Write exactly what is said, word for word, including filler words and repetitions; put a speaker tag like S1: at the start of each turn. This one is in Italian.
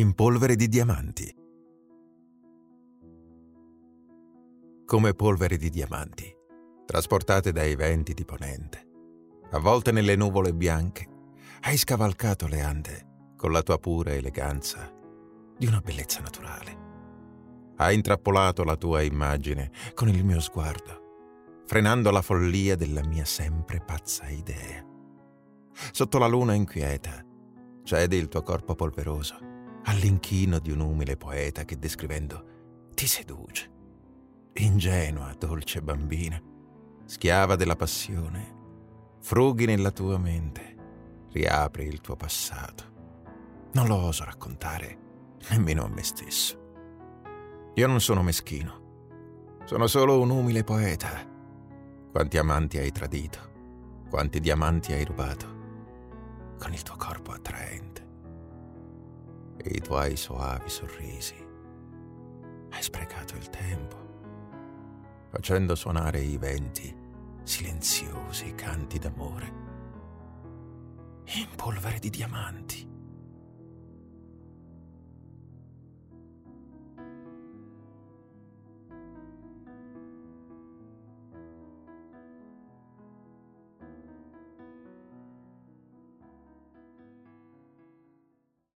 S1: in polvere di diamanti. Come polvere di diamanti, trasportate dai venti di ponente, avvolte nelle nuvole bianche, hai scavalcato le Ande con la tua pura eleganza di una bellezza naturale. Hai intrappolato la tua immagine con il mio sguardo, frenando la follia della mia sempre pazza idea. Sotto la luna inquieta, cedi il tuo corpo polveroso all'inchino di un umile poeta che descrivendo ti seduce. Ingenua, dolce bambina, schiava della passione, frughi nella tua mente, riapri il tuo passato. Non lo oso raccontare nemmeno a me stesso. Io non sono meschino, sono solo un umile poeta. Quanti amanti hai tradito, quanti diamanti hai rubato con il tuo corpo attraente e i tuoi soavi sorrisi. Hai sprecato il tempo, facendo suonare i venti silenziosi canti d'amore in polvere di diamanti.